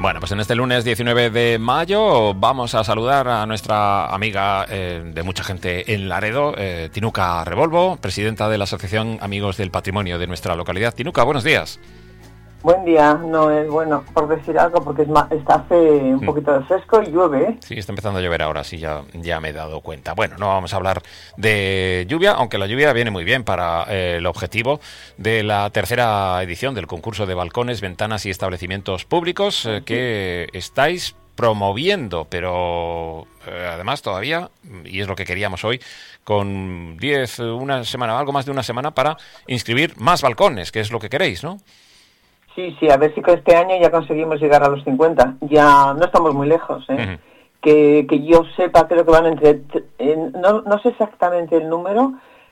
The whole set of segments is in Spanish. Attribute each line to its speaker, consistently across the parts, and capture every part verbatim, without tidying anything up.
Speaker 1: Bueno, pues en este lunes diecinueve de mayo vamos a saludar a nuestra amiga eh, de mucha gente en Laredo, eh, Tinuca Revolvo, presidenta de la Asociación Amigos del Patrimonio de nuestra localidad. Tinuca, buenos días.
Speaker 2: Buen día, no es bueno por decir algo porque es más, está hace un poquito de fresco y llueve, ¿eh?
Speaker 1: Sí, está empezando a llover ahora, sí, ya, ya me he dado cuenta. Bueno, no vamos a hablar de lluvia, aunque la lluvia viene muy bien para eh, el objetivo de la tercera edición del concurso de balcones, ventanas y establecimientos públicos eh, que estáis promoviendo, pero eh, además todavía, y es lo que queríamos hoy, con diez, una semana, algo más de una semana para inscribir más balcones, que es lo que queréis, ¿no?
Speaker 2: Sí, sí, a ver si con este año ya conseguimos llegar a los cincuenta. Ya no estamos muy lejos, ¿eh? Uh-huh. Que, que yo sepa, creo que van entre... Eh, no, no sé exactamente el número,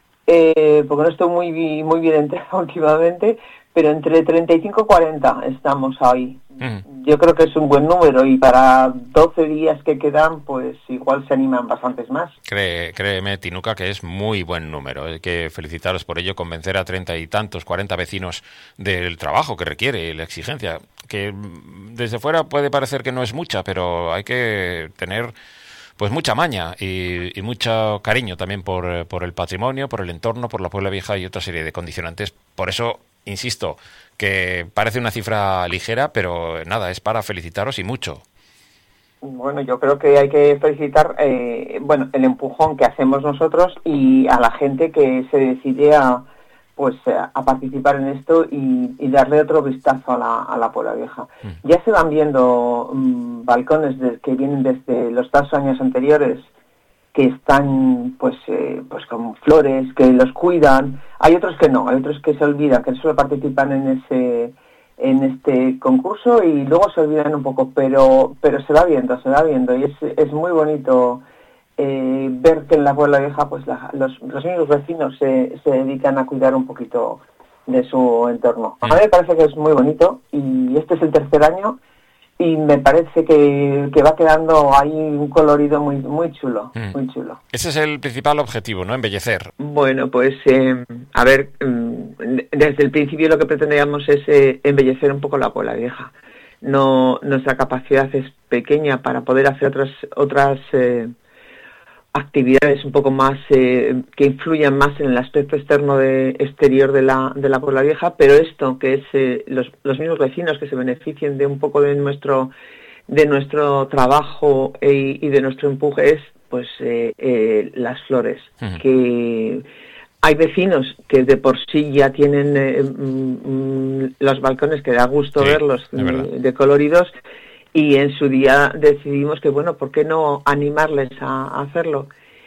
Speaker 2: eh, porque no estoy muy, muy bien enterado últimamente, pero entre treinta y cinco y cuarenta estamos ahí. Uh-huh. Yo creo que es un buen número y para doce días que quedan, pues igual se animan bastantes más.
Speaker 1: Cree, créeme, Tinuca, que es muy buen número. Hay que felicitaros por ello, convencer a treinta y tantos, cuarenta vecinos del trabajo que requiere y la exigencia, que desde fuera puede parecer que no es mucha, pero hay que tener pues mucha maña y, y mucho cariño también por, por el patrimonio, por el entorno, por la Puebla Vieja y otra serie de condicionantes. Por eso, insisto, que parece una cifra ligera, pero nada, es para felicitaros y mucho.
Speaker 2: Bueno, yo creo que hay que felicitar eh, bueno, el empujón que hacemos nosotros y a la gente que se decide a, pues, a participar en esto y, y darle otro vistazo a la, a la Puebla Vieja. Mm. Ya se van viendo um, balcones de, que vienen desde los dos años anteriores, que están pues eh, pues con flores, que los cuidan. Hay otros que no, hay otros que se olvidan, que solo participan en ese en este concurso y luego se olvidan un poco, pero pero se va viendo, se va viendo y es, es muy bonito eh, ver que en la Puebla Vieja pues la, los, los mismos vecinos se, se dedican a cuidar un poquito de su entorno. A mí me parece que es muy bonito y este es el tercer año y me parece que, que va quedando ahí un colorido muy muy chulo, mm. muy chulo.
Speaker 1: Ese es el principal objetivo, ¿no? Embellecer.
Speaker 2: Bueno, pues, eh, a ver, desde el principio lo que pretendíamos es eh, embellecer un poco la Puebla Vieja. No, nuestra capacidad es pequeña para poder hacer otras otras eh, actividades un poco más eh, que influyan más en el aspecto externo de exterior de la de la Puebla Vieja, pero esto que es eh, los los mismos vecinos que se beneficien de un poco de nuestro de nuestro trabajo e, y de nuestro empuje es pues eh, eh, las flores. Uh-huh. Que hay vecinos que de por sí ya tienen eh, mm, los balcones que da gusto sí, verlos de, de coloridos. Y en su día decidimos que, bueno, ¿por qué no animarles a, a hacerlo?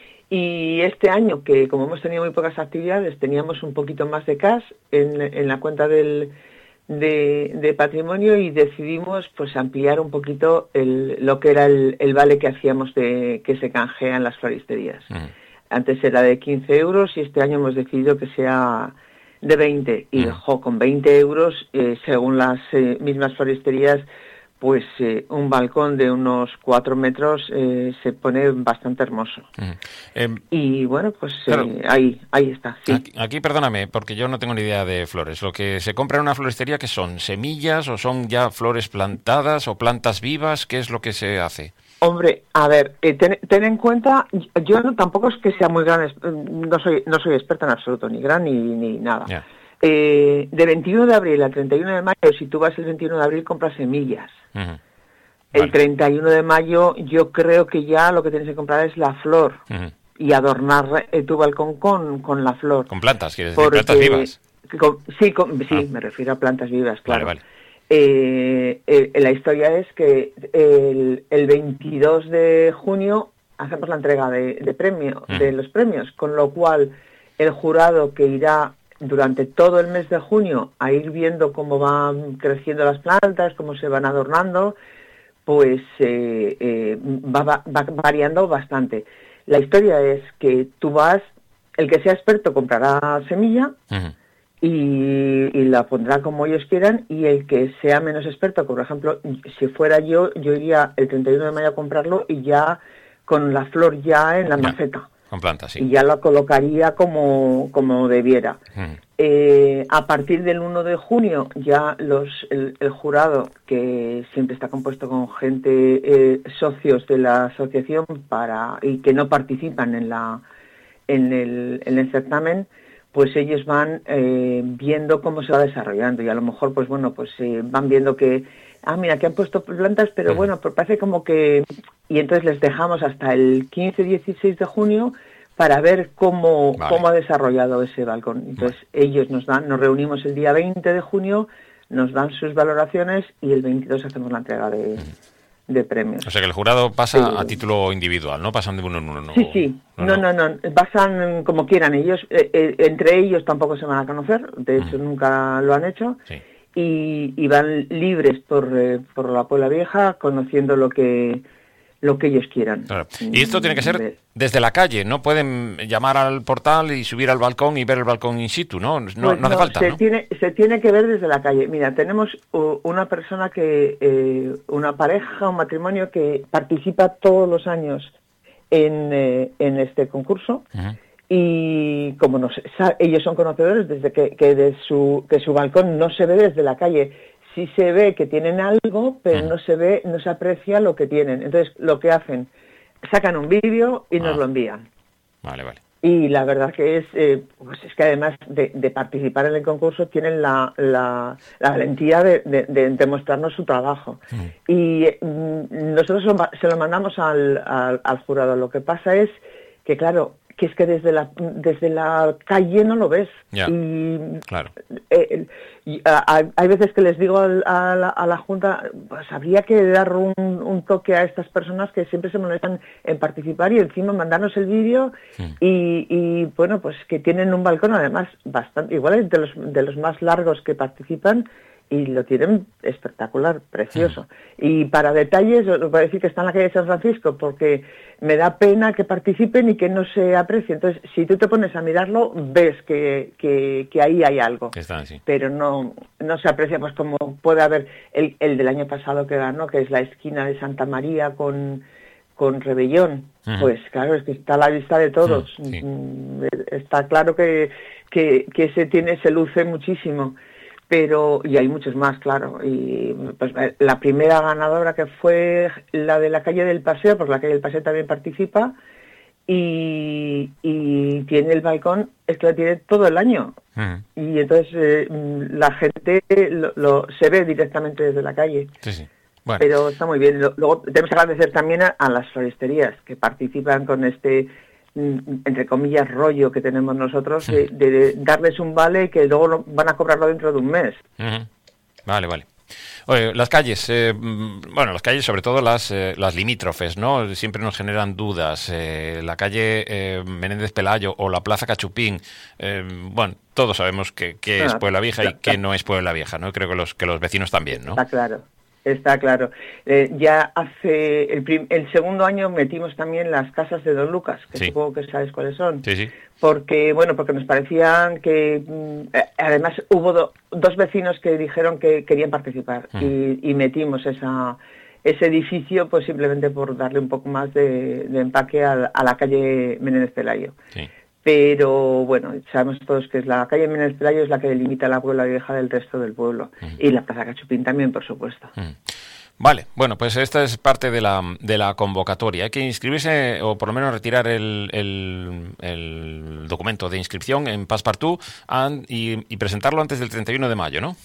Speaker 2: Y este año, que como hemos tenido muy pocas actividades, teníamos un poquito más de cash en, en la cuenta del, de, de patrimonio y decidimos pues ampliar un poquito el, lo que era el, el vale que hacíamos de que se canjea en las floristerías. Uh-huh. Antes era de quince euros y este año hemos decidido que sea de veinte. Y, uh-huh. jo, con veinte euros, eh, según las eh, mismas floristerías, pues eh, un balcón de unos cuatro metros eh, se pone bastante hermoso. Uh-huh. Eh, y bueno, pues claro, eh, ahí ahí está. Sí.
Speaker 1: Aquí, aquí, perdóname, porque yo no tengo ni idea de flores. Lo que se compra en una floristería, ¿qué son? ¿Semillas o son ya flores plantadas o plantas vivas? ¿Qué es lo que se hace?
Speaker 2: Hombre, a ver, eh, ten, ten en cuenta, yo no, tampoco es que sea muy gran, no soy no soy experta en absoluto, ni gran ni, ni nada. Yeah. Eh, de veintiuno de abril al treinta y uno de mayo, si tú vas el veintiuno de abril, compras semillas. Uh-huh. Vale. El treinta y uno de mayo, yo creo que ya lo que tienes que comprar es la flor. Uh-huh. Y adornar eh, tu balcón con, con la flor.
Speaker 1: ¿Con plantas? ¿Quieres decir porque, plantas vivas?
Speaker 2: Con, sí, con, sí ah. me refiero a plantas vivas, claro.
Speaker 1: Vale, vale.
Speaker 2: Eh, eh, la historia es que el, el veintidós de junio hacemos la entrega de, de, premio, uh-huh. de los premios, con lo cual el jurado que irá durante todo el mes de junio a ir viendo cómo van creciendo las plantas, cómo se van adornando, pues eh, eh, va, va, va variando bastante. La historia es que tú vas, el que sea experto comprará semilla uh-huh. y, y la pondrá como ellos quieran, y el que sea menos experto, por ejemplo, si fuera yo, yo iría el treinta y uno de mayo a comprarlo y ya con la flor ya en la
Speaker 1: ya.
Speaker 2: maceta.
Speaker 1: Con plantas, sí.
Speaker 2: Y ya la colocaría como, como debiera. Mm. Eh, a partir del uno de junio ya los el, el jurado, que siempre está compuesto con gente, eh, socios de la asociación para y que no participan en la en el, en el certamen, pues ellos van eh, viendo cómo se va desarrollando y a lo mejor pues bueno pues eh, van viendo que ah mira que han puesto plantas pero bueno pues parece como que y entonces les dejamos hasta el quince dieciséis de junio para ver cómo, vale. cómo ha desarrollado ese balcón. Entonces vale. ellos nos dan, nos reunimos el día veinte de junio, nos dan sus valoraciones y el veintidós hacemos la entrega de, mm. de premios.
Speaker 1: O sea que el jurado pasa sí. a título individual, ¿no? Pasan de uno en uno. No,
Speaker 2: sí, sí. No, no, no. no. Pasan como quieran ellos. Eh, eh, entre ellos tampoco se van a conocer. De hecho, mm. nunca lo han hecho. Sí. Y, y van libres por, eh, por la Puebla Vieja, conociendo lo que... lo que ellos quieran.
Speaker 1: Claro. Y esto tiene que ser desde la calle, no pueden llamar al portal y subir al balcón y ver el balcón in situ, ¿no? No, pues no, no hace falta,
Speaker 2: se
Speaker 1: ¿no?
Speaker 2: Tiene, se tiene que ver desde la calle. Mira, tenemos uh, una persona que, eh, una pareja, un matrimonio que participa todos los años en, eh, en este concurso. Uh-huh. Y como no sé, ellos son conocedores desde que, que, de su, que su balcón no se ve desde la calle. Sí se ve que tienen algo, pero mm. no se ve, no se aprecia lo que tienen. Entonces, lo que hacen, sacan un vídeo y ah. nos lo envían.
Speaker 1: Vale, vale.
Speaker 2: Y la verdad que es, eh, pues es que además de, de participar en el concurso, tienen la, la, la valentía de, de, de demostrarnos su trabajo. Mm. Y mm, nosotros lo, se lo mandamos al, al, al jurado. Lo que pasa es que, claro, que es que desde la desde la calle no lo ves.
Speaker 1: Yeah,
Speaker 2: y
Speaker 1: claro.
Speaker 2: Eh, y, a, a, hay veces que les digo a la, a la Junta, pues habría que dar un, un toque a estas personas que siempre se molestan en participar y encima mandarnos el vídeo sí. y, y bueno, pues que tienen un balcón además bastante, igual es de los, de los más largos que participan y lo tienen espectacular, precioso. Sí. Y para detalles, os voy a decir que está en la calle de San Francisco, porque me da pena que participen y que no se aprecie. Entonces, si tú te pones a mirarlo, ves que, que, que ahí hay algo.
Speaker 1: Está, sí.
Speaker 2: Pero no no se aprecia, pues como puede haber el, el del año pasado que ganó, que es la esquina de Santa María con, con Rebellón. Uh-huh. Pues claro, es que está a la vista de todos. Uh-huh. Sí. Está claro que, que, que se tiene, se luce muchísimo. Pero, y hay muchos más, claro, y pues la primera ganadora que fue la de la calle del Paseo, porque la calle del Paseo también participa, y, y tiene el balcón, es que lo tiene todo el año, uh-huh. y entonces eh, la gente lo, lo, se ve directamente desde la calle.
Speaker 1: Sí, sí. Bueno.
Speaker 2: Pero está muy bien. Luego tenemos que agradecer también a, a las floristerías que participan con este, entre comillas, rollo que tenemos nosotros, de, de darles un vale que luego van a cobrarlo dentro de un mes.
Speaker 1: Uh-huh. Vale, vale. Oye, las calles, eh, bueno, las calles, sobre todo las eh, las limítrofes, ¿no? Siempre nos generan dudas. Eh, la calle eh, Menéndez Pelayo o la Plaza Cachupín, eh, bueno, todos sabemos que, que ah, es Puebla Vieja y que no es Puebla Vieja, ¿no? Creo que los que los vecinos también, ¿no?
Speaker 2: Está claro. Está claro. Eh, ya hace el, prim- el segundo año metimos también las casas de Don Lucas, que
Speaker 1: sí.
Speaker 2: supongo que sabes cuáles son.
Speaker 1: Sí, sí.
Speaker 2: Porque, bueno, porque nos parecían que... Eh, además, hubo do- dos vecinos que dijeron que querían participar mm. y, y metimos esa ese edificio pues simplemente por darle un poco más de, de empaque a, a la calle Menéndez Pelayo.
Speaker 1: Sí.
Speaker 2: Pero bueno, sabemos todos que es la calle Menéndez Pelayo es la que delimita la Puebla Vieja del resto del pueblo. Mm. Y la Plaza Cachupín también, por supuesto.
Speaker 1: Mm. Vale, bueno, pues esta es parte de la de la convocatoria. Hay que inscribirse o por lo menos retirar el, el, el documento de inscripción en Passepartout y, y presentarlo antes del treinta y uno de mayo, ¿no?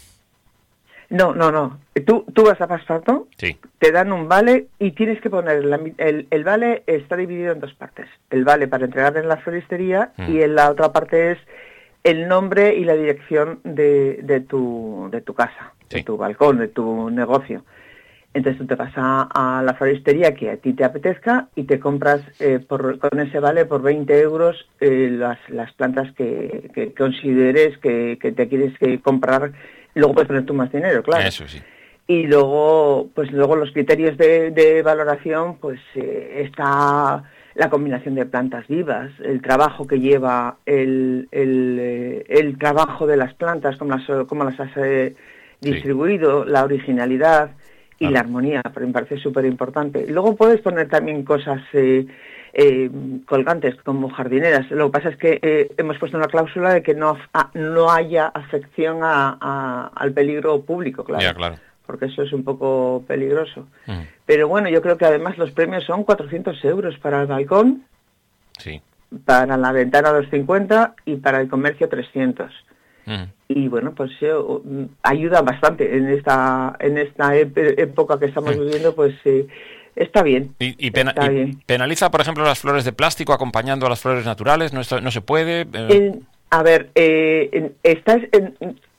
Speaker 2: No, no, no. Tú, tú vas a Passepartout,
Speaker 1: sí.
Speaker 2: Te dan un vale y tienes que poner... La, el, el vale está dividido en dos partes. El vale para entregar en la floristería mm. y en la otra parte es el nombre y la dirección de, de, tu, de tu casa, sí. de tu balcón, de tu negocio. Entonces tú te vas a, a la floristería que a ti te apetezca y te compras eh, por, con ese vale por veinte euros eh, las, las plantas que, que consideres que, que te quieres que comprar. Luego puedes poner tú más dinero, claro.
Speaker 1: Eso sí.
Speaker 2: Y luego, pues luego los criterios de, de valoración, pues eh, está la combinación de plantas vivas, el trabajo que lleva, el, el, eh, el trabajo de las plantas, cómo las, cómo las has eh, distribuido, sí. La originalidad y ah. la armonía, pero me parece súper importante. Luego puedes poner también cosas, eh, eh, colgantes como jardineras. Lo que pasa es que eh, hemos puesto una cláusula de que no, a, no haya afección a, a, al peligro público, claro.
Speaker 1: Ya, claro.
Speaker 2: Porque eso es un poco peligroso.
Speaker 1: Mm.
Speaker 2: Pero bueno, yo creo que además los premios son cuatrocientos euros para el balcón,
Speaker 1: Sí.
Speaker 2: para la ventana doscientos cincuenta y para el comercio trescientos.
Speaker 1: Mm.
Speaker 2: Y bueno, pues eh, ayuda bastante en esta en esta ep- época que estamos
Speaker 1: Mm.
Speaker 2: viviendo, pues eh, está bien.
Speaker 1: ¿Y, y, pena-
Speaker 2: está
Speaker 1: y
Speaker 2: bien.
Speaker 1: penaliza, por ejemplo, las flores de plástico acompañando a las flores naturales? ¿No, esto- no se puede? Eh,
Speaker 2: En- a ver, eh, en- está, en-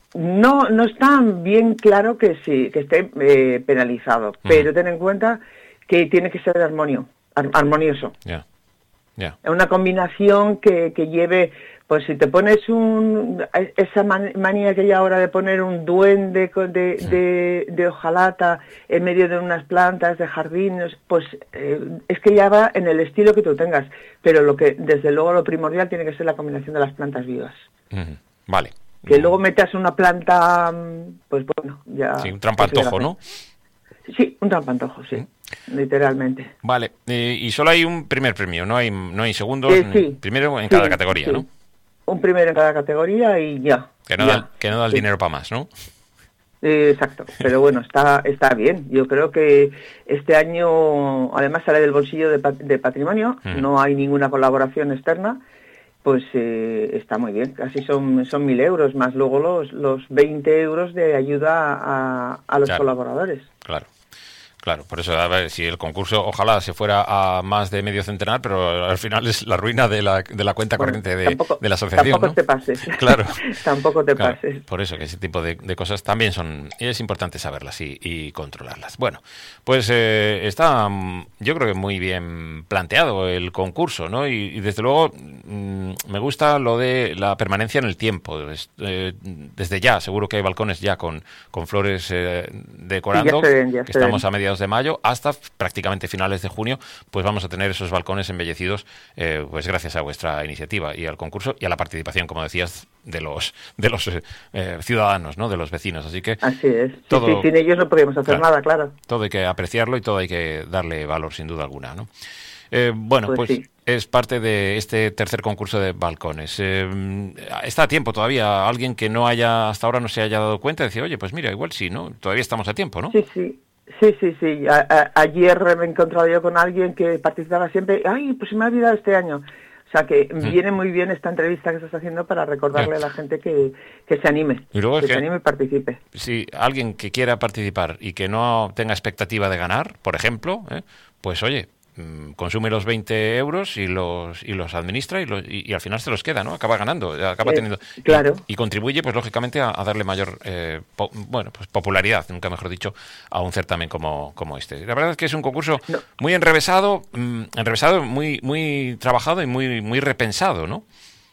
Speaker 2: no no está bien claro que sí que esté eh, penalizado,
Speaker 1: Mm.
Speaker 2: pero ten en cuenta que tiene que ser armonio, ar- armonioso.
Speaker 1: Ya, ya.
Speaker 2: Una combinación que, que lleve, pues si te pones un esa man- manía que hay ahora de poner un duende con- de, de, de hojalata en medio de unas plantas de jardines, pues eh, es que ya va en el estilo que tú tengas, pero lo que desde luego lo primordial tiene que ser la combinación de las plantas vivas.
Speaker 1: Ujú. Vale.
Speaker 2: Que luego metas una planta, mm, pues bueno, ya...
Speaker 1: Sí, un trampantojo, ¿no?
Speaker 2: Sí, un trampantojo, sí, literalmente.
Speaker 1: Vale, eh, y solo hay un primer premio, no hay no hay segundos,
Speaker 2: Eh,
Speaker 1: ni-
Speaker 2: sí,
Speaker 1: primero en
Speaker 2: sí,
Speaker 1: cada categoría,
Speaker 2: sí.
Speaker 1: ¿no?
Speaker 2: Un primero en cada categoría y ya.
Speaker 1: Que no
Speaker 2: ya.
Speaker 1: da, que no da el
Speaker 2: Sí.
Speaker 1: dinero para más, ¿no?
Speaker 2: Eh, exacto, pero bueno, está está bien. Yo creo que este año, además sale del bolsillo de, pat- de patrimonio,
Speaker 1: Mm.
Speaker 2: no hay ninguna colaboración externa, pues eh, está muy bien. Casi son son mil euros, más luego los los veinte euros de ayuda a, a los
Speaker 1: Claro.
Speaker 2: colaboradores.
Speaker 1: Claro. Claro, por eso, a ver, si el concurso ojalá se fuera a más de medio centenar, pero al final es la ruina de la, de la cuenta
Speaker 2: Bueno,
Speaker 1: corriente de,
Speaker 2: tampoco-
Speaker 1: de la asociación,
Speaker 2: tampoco
Speaker 1: ¿no?
Speaker 2: te pases.
Speaker 1: Claro.
Speaker 2: Tampoco te
Speaker 1: Claro,
Speaker 2: pases.
Speaker 1: por eso que ese tipo de, de cosas también son, es importante saberlas y, y controlarlas. Bueno, pues eh, está, mm, yo creo que muy bien planteado el concurso, ¿no? Y, y desde luego mm, me gusta lo de la permanencia en el tiempo. Es- eh, desde ya, seguro que hay balcones ya con, con flores eh, decorando,
Speaker 2: Sí, ya se ven, ya
Speaker 1: que
Speaker 2: se
Speaker 1: estamos
Speaker 2: ven.
Speaker 1: a mediados de mayo, hasta f- prácticamente finales de junio, pues vamos a tener esos balcones embellecidos, eh, pues gracias a vuestra iniciativa y al concurso y a la participación, como decías, de los de los eh, eh, ciudadanos, ¿no? De los vecinos. Así que
Speaker 2: Así es. Sí,
Speaker 1: todo-
Speaker 2: sí, sin ellos no podríamos hacer
Speaker 1: Claro.
Speaker 2: nada, claro.
Speaker 1: todo hay que apreciarlo y todo hay que darle valor, sin duda alguna, ¿no? Eh, bueno,
Speaker 2: Pues
Speaker 1: pues,
Speaker 2: sí.
Speaker 1: es parte de este tercer concurso de balcones. Eh, está a tiempo todavía. Alguien que no haya, hasta ahora no se haya dado cuenta, decir, oye, pues mira, igual sí, ¿no? Todavía estamos a tiempo, ¿no?
Speaker 2: Sí, sí. Sí, sí, sí. A- a- ayer me he encontrado yo con alguien que participaba siempre. Ay, pues se me ha olvidado este año. O sea que viene muy bien esta entrevista que estás haciendo para recordarle a la gente que, que se anime.
Speaker 1: Y luego es
Speaker 2: que
Speaker 1: que-
Speaker 2: se anime y participe.
Speaker 1: Si alguien que quiera participar y que no tenga expectativa de ganar, por ejemplo, ¿eh? pues oye, mm, consume los veinte euros y los y los administra y, los- y, y al final se los queda, ¿no? Acaba ganando, acaba
Speaker 2: Eh,
Speaker 1: teniendo y-
Speaker 2: claro.
Speaker 1: y, contribuye, pues lógicamente a, a darle mayor, eh, po- bueno, pues popularidad, nunca mejor dicho, a un certamen como como este. La verdad es que es un concurso
Speaker 2: No.
Speaker 1: muy enrevesado, mm, enrevesado, muy muy trabajado y muy muy repensado, ¿no?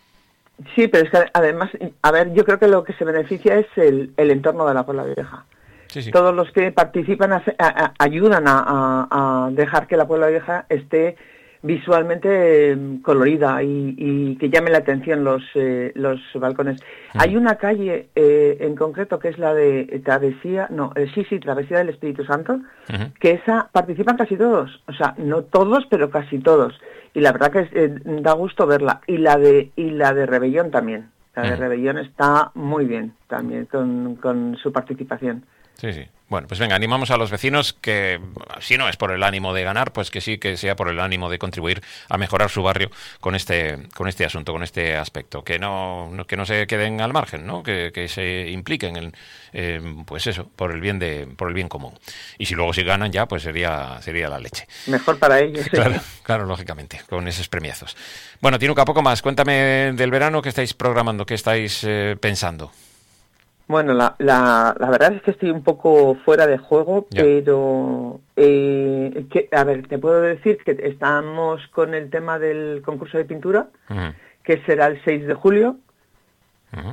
Speaker 2: Sí, pero es que además, a ver, yo creo que lo que se beneficia es el, el entorno de la Puebla Vieja.
Speaker 1: Sí, sí.
Speaker 2: Todos los que participan hace- a- a- ayudan a, a- a dejar que la Puebla Vieja esté visualmente eh, colorida y, y que llame la atención los eh, los balcones. Hay una calle eh, en concreto que es la de Travesía, no, eh, sí, sí, Travesía del Espíritu Santo,
Speaker 1: Ujú.
Speaker 2: que esa participan casi todos, o sea, no todos, pero casi todos. Y la verdad que es, eh, da gusto verla. Y la de y la de Rebellón también. La de
Speaker 1: Ujú.
Speaker 2: Rebellón está muy bien también con, con su participación.
Speaker 1: Sí, sí. Bueno, pues venga, animamos a los vecinos que, si no es por el ánimo de ganar, pues que sí que sea por el ánimo de contribuir a mejorar su barrio con este con este asunto, con este aspecto. Que no, no- que no se queden al margen, ¿no? Que, que se impliquen en, eh, pues eso, por el bien de por el bien común. Y si luego si ganan ya, pues sería sería la leche.
Speaker 2: Mejor para ellos. sí.
Speaker 1: Claro, claro, lógicamente, con esos premiazos. Bueno, Tinuca, poco más. Cuéntame del verano, ¿qué estáis programando? ¿Qué estáis eh, pensando?
Speaker 2: Bueno, la, la, la verdad es que estoy un poco fuera de juego,
Speaker 1: Ya.
Speaker 2: pero eh, que, a ver, te puedo decir que estamos con el tema del concurso de pintura,
Speaker 1: Ujú,
Speaker 2: que será el seis de julio,
Speaker 1: ujú.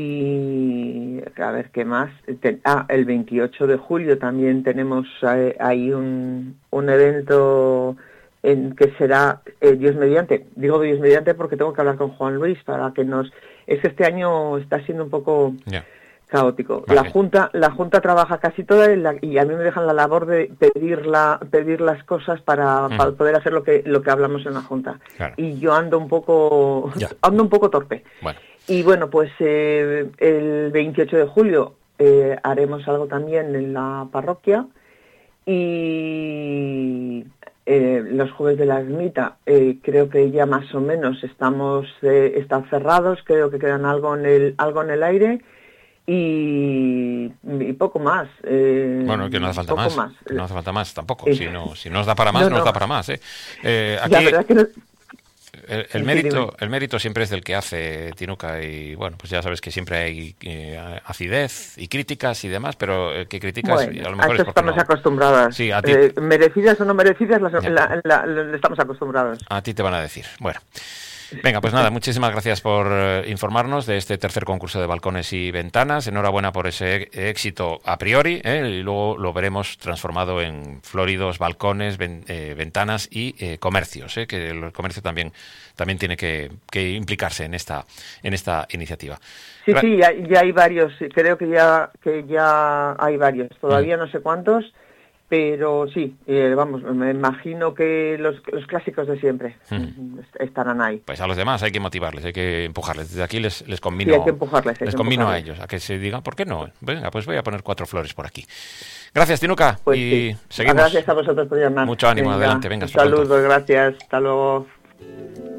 Speaker 2: y a ver qué más. Te- ah, el veintiocho de julio también tenemos eh, ahí un, un evento en que será eh, Dios mediante. Digo Dios mediante porque tengo que hablar con Juan Luis para que nos... Es que este año está siendo un poco...
Speaker 1: Ya.
Speaker 2: caótico.
Speaker 1: Vale.
Speaker 2: La Junta, la Junta trabaja casi toda y, la, y a mí me dejan la labor de pedir la, pedir las cosas para, uh-huh. para poder hacer lo que lo que hablamos en la Junta.
Speaker 1: Claro.
Speaker 2: Y yo ando un poco
Speaker 1: ya.
Speaker 2: ando un poco torpe.
Speaker 1: Bueno.
Speaker 2: Y bueno, pues eh, el veintiocho de julio eh, haremos algo también en la parroquia y eh, los jueves de la ermita eh, creo que ya más o menos estamos eh, están cerrados, creo que quedan algo en el algo en el aire. Y, y poco más. Eh,
Speaker 1: bueno, que no hace falta más,
Speaker 2: más.
Speaker 1: Que no hace falta más tampoco.
Speaker 2: Eh,
Speaker 1: si no, si no os da para más,
Speaker 2: no,
Speaker 1: no, no os
Speaker 2: no.
Speaker 1: da para más. ¿eh? Eh, aquí,
Speaker 2: La verdad es que no...
Speaker 1: el, el, mérito, el mérito siempre es del que hace, Tinuca, y bueno, pues ya sabes que siempre hay eh, acidez y críticas y demás, pero el que criticas
Speaker 2: bueno,
Speaker 1: a lo mejor
Speaker 2: a
Speaker 1: es porque
Speaker 2: estamos
Speaker 1: no...
Speaker 2: acostumbradas.
Speaker 1: Sí, a ti...
Speaker 2: eh, merecidas o no merecidas, las, la, la, la, estamos acostumbrados.
Speaker 1: A ti te van a decir. Bueno. Venga, pues nada, muchísimas gracias por eh, informarnos de este tercer concurso de balcones y ventanas. Enhorabuena por ese éxito a priori, ¿eh? Y luego lo veremos transformado en floridos balcones, ven, eh, ventanas y eh, comercios, ¿eh? Que el comercio también también tiene que, que implicarse en esta en esta iniciativa.
Speaker 2: Sí, sí, ya, ya hay varios. Creo que ya que ya hay varios. Todavía mm. no sé cuántos. Pero sí, eh, vamos, me imagino que los, los clásicos de siempre hmm. estarán ahí.
Speaker 1: Pues a los demás hay que motivarles, hay que empujarles. Desde aquí les, les convino,
Speaker 2: sí, hay que empujarles, hay
Speaker 1: les
Speaker 2: que
Speaker 1: convino
Speaker 2: empujarles.
Speaker 1: a ellos, a que se digan, ¿por qué no? Venga, pues voy a poner cuatro flores por aquí. Gracias, Tinuca,
Speaker 2: pues
Speaker 1: y
Speaker 2: sí.
Speaker 1: seguimos.
Speaker 2: Gracias a vosotros por llamar.
Speaker 1: Mucho ánimo,
Speaker 2: venga,
Speaker 1: adelante, venga.
Speaker 2: Un saludo, gracias, hasta luego.